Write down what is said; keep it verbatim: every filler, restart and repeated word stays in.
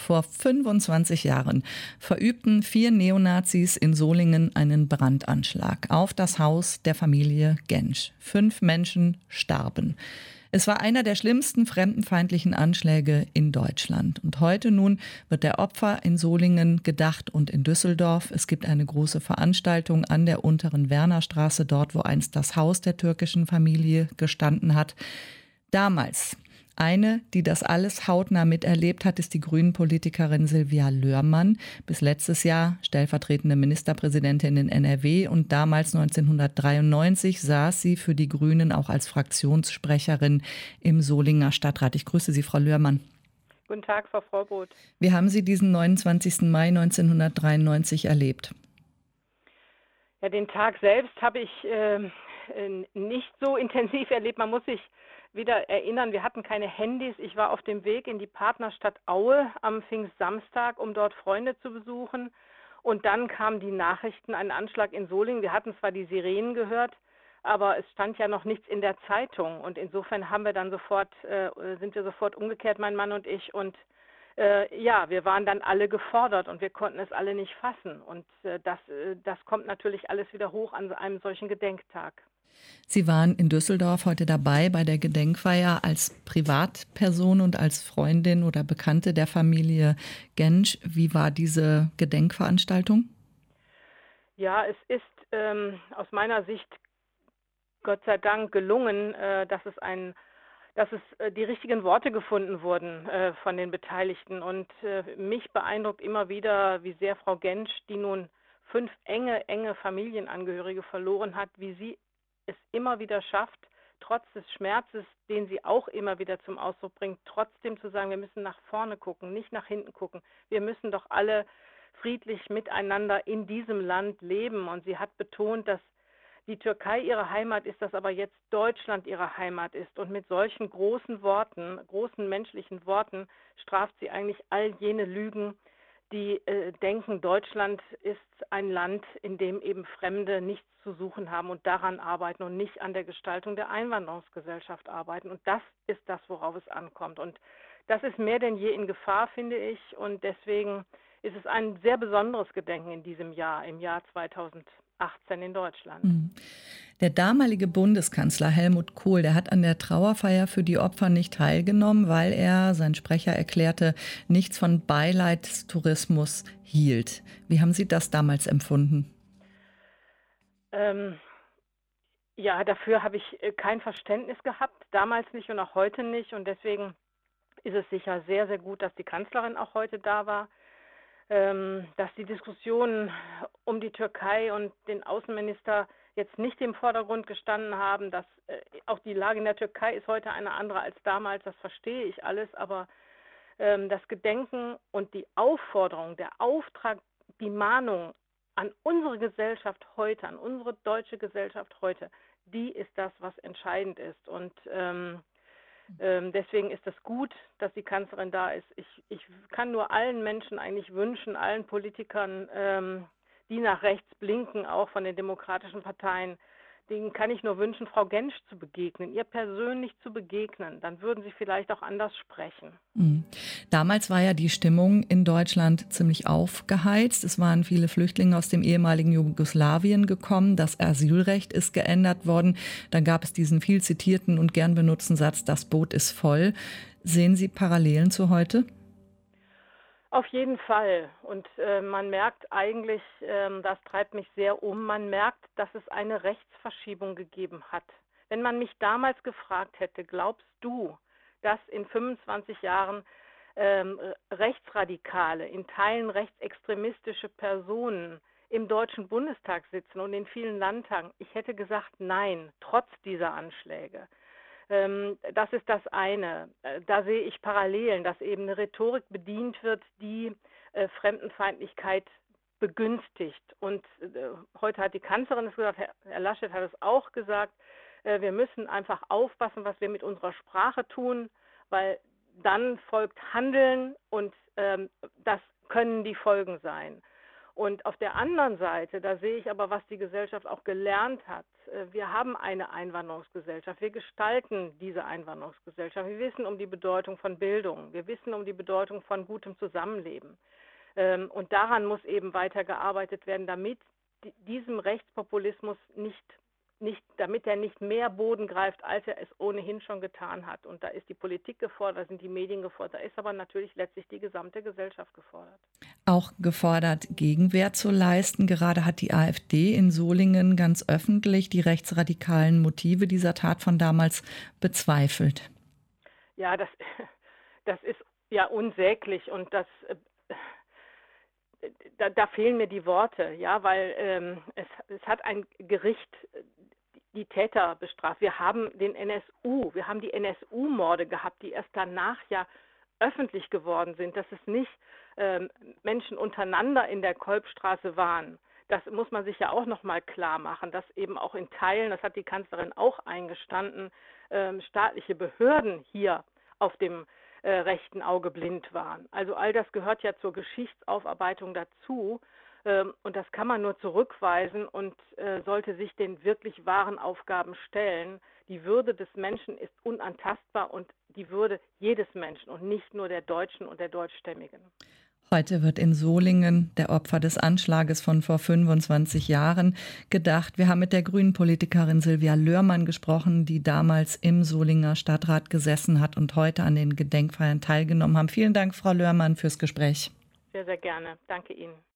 Vor fünfundzwanzig Jahren verübten vier Neonazis in Solingen einen Brandanschlag auf das Haus der Familie Gensch. Fünf Menschen starben. Es war einer der schlimmsten fremdenfeindlichen Anschläge in Deutschland. Und heute nun wird der Opfer in Solingen gedacht und in Düsseldorf. Es gibt eine große Veranstaltung an der unteren Wernerstraße, dort wo einst das Haus der türkischen Familie gestanden hat. Damals eine, die das alles hautnah miterlebt hat, ist die Grünen-Politikerin Sylvia Löhrmann. Bis letztes Jahr stellvertretende Ministerpräsidentin in N R W und damals neunzehnhundertdreiundneunzig saß sie für die Grünen auch als Fraktionssprecherin im Solinger Stadtrat. Ich grüße Sie, Frau Löhrmann. Guten Tag, Frau Fraubrot. Wie haben Sie diesen neunundzwanzigsten Mai neunzehnhundertdreiundneunzig erlebt? Ja, den Tag selbst habe ich äh, nicht so intensiv erlebt. Man muss sich wieder erinnern, wir hatten keine Handys. Ich war auf dem Weg in die Partnerstadt Aue am Pfingstsamstag, um dort Freunde zu besuchen. Und dann kamen die Nachrichten, ein Anschlag in Solingen. Wir hatten zwar die Sirenen gehört, aber es stand ja noch nichts in der Zeitung. Und insofern haben wir dann sofort, äh, sind wir sofort umgekehrt, mein Mann und ich. Und äh, ja, wir waren dann alle gefordert und wir konnten es alle nicht fassen. Und äh, das, äh, das kommt natürlich alles wieder hoch an einem solchen Gedenktag. Sie waren in Düsseldorf heute dabei bei der Gedenkfeier als Privatperson und als Freundin oder Bekannte der Familie Gensch. Wie war diese Gedenkveranstaltung? Ja, es ist ähm, aus meiner Sicht Gott sei Dank gelungen, äh, dass es ein dass es äh, die richtigen Worte gefunden wurden äh, von den Beteiligten. Und äh, mich beeindruckt immer wieder, wie sehr Frau Gensch, die nun fünf enge, enge Familienangehörige verloren hat, wie sie es immer wieder schafft, trotz des Schmerzes, den sie auch immer wieder zum Ausdruck bringt, trotzdem zu sagen, wir müssen nach vorne gucken, nicht nach hinten gucken. Wir müssen doch alle friedlich miteinander in diesem Land leben. Und sie hat betont, dass die Türkei ihre Heimat ist, dass aber jetzt Deutschland ihre Heimat ist. Und mit solchen großen Worten, großen menschlichen Worten, straft sie eigentlich all jene Lügen, die äh, denken, Deutschland ist ein Land, in dem eben Fremde nichts zu suchen haben und daran arbeiten und nicht an der Gestaltung der Einwanderungsgesellschaft arbeiten. Und das ist das, worauf es ankommt. Und das ist mehr denn je in Gefahr, finde ich. Und deswegen ist es ein sehr besonderes Gedenken in diesem Jahr, im Jahr zweitausendachtzehn in Deutschland. Der damalige Bundeskanzler Helmut Kohl, der hat an der Trauerfeier für die Opfer nicht teilgenommen, weil er, sein Sprecher erklärte, nichts von Beileidstourismus hielt. Wie haben Sie das damals empfunden? Ähm, ja, dafür habe ich kein Verständnis gehabt, damals nicht und auch heute nicht. Und deswegen ist es sicher sehr, sehr gut, dass die Kanzlerin auch heute da war. Ähm, dass die Diskussionen um die Türkei und den Außenminister jetzt nicht im Vordergrund gestanden haben, dass äh, auch die Lage in der Türkei ist heute eine andere als damals, das verstehe ich alles, aber ähm, das Gedenken und die Aufforderung, der Auftrag, die Mahnung an unsere Gesellschaft heute, an unsere deutsche Gesellschaft heute, die ist das, was entscheidend ist. Und ähm, ähm, deswegen ist es gut, dass die Kanzlerin da ist. Ich, ich kann nur allen Menschen eigentlich wünschen, allen Politikern, ähm, die nach rechts blinken, auch von den demokratischen Parteien, denen kann ich nur wünschen, Frau Gensch zu begegnen, ihr persönlich zu begegnen. Dann würden sie vielleicht auch anders sprechen. Mhm. Damals war ja die Stimmung in Deutschland ziemlich aufgeheizt. Es waren viele Flüchtlinge aus dem ehemaligen Jugoslawien gekommen. Das Asylrecht ist geändert worden. Dann gab es diesen viel zitierten und gern benutzten Satz, das Boot ist voll. Sehen Sie Parallelen zu heute? Auf jeden Fall. Und äh, man merkt eigentlich, ähm, das treibt mich sehr um, man merkt, dass es eine Rechtsverschiebung gegeben hat. Wenn man mich damals gefragt hätte, glaubst du, dass in fünfundzwanzig Jahren ähm, Rechtsradikale, in Teilen rechtsextremistische Personen im Deutschen Bundestag sitzen und in vielen Landtagen, ich hätte gesagt, nein, trotz dieser Anschläge. Das ist das eine. Da sehe ich Parallelen, dass eben eine Rhetorik bedient wird, die äh, Fremdenfeindlichkeit begünstigt. Und äh, heute hat die Kanzlerin es gesagt, Herr, Herr Laschet hat es auch gesagt, äh, wir müssen einfach aufpassen, was wir mit unserer Sprache tun, weil dann folgt Handeln und ähm, das können die Folgen sein. Und auf der anderen Seite, da sehe ich aber, was die Gesellschaft auch gelernt hat. Äh, Wir haben eine Einwanderungsgesellschaft. Wir gestalten diese Einwanderungsgesellschaft. Wir wissen um die Bedeutung von Bildung. Wir wissen um die Bedeutung von gutem Zusammenleben. Ähm, Und daran muss eben weiter gearbeitet werden, damit di- diesem Rechtspopulismus nicht, nicht, damit er nicht mehr Boden greift, als er es ohnehin schon getan hat. Und da ist die Politik gefordert, da sind die Medien gefordert, da ist aber natürlich letztlich die gesamte Gesellschaft gefordert. Auch gefordert, Gegenwehr zu leisten. Gerade hat die AfD in Solingen ganz öffentlich die rechtsradikalen Motive dieser Tat von damals bezweifelt. Ja, das, das ist ja unsäglich und das, äh, da, da fehlen mir die Worte, ja, weil ähm, es, es hat ein Gericht äh, die Täter bestraft. Wir haben den N S U, wir haben die N S U-Morde gehabt, die erst danach ja öffentlich geworden sind, dass es nicht ähm, Menschen untereinander in der Kolbstraße waren. Das muss man sich ja auch noch mal klar machen, dass eben auch in Teilen, das hat die Kanzlerin auch eingestanden, ähm, staatliche Behörden hier auf dem äh, rechten Auge blind waren. Also all das gehört ja zur Geschichtsaufarbeitung dazu. Ähm, und das kann man nur zurückweisen und äh, sollte sich den wirklich wahren Aufgaben stellen. Die Würde des Menschen ist unantastbar und die Würde jedes Menschen und nicht nur der Deutschen und der Deutschstämmigen. Heute wird in Solingen, der Opfer des Anschlages von vor fünfundzwanzig Jahren, gedacht. Wir haben mit der grünen Politikerin Sylvia Löhrmann gesprochen, die damals im Solinger Stadtrat gesessen hat und heute an den Gedenkfeiern teilgenommen haben. Vielen Dank, Frau Löhrmann, fürs Gespräch. Sehr, sehr gerne. Danke Ihnen.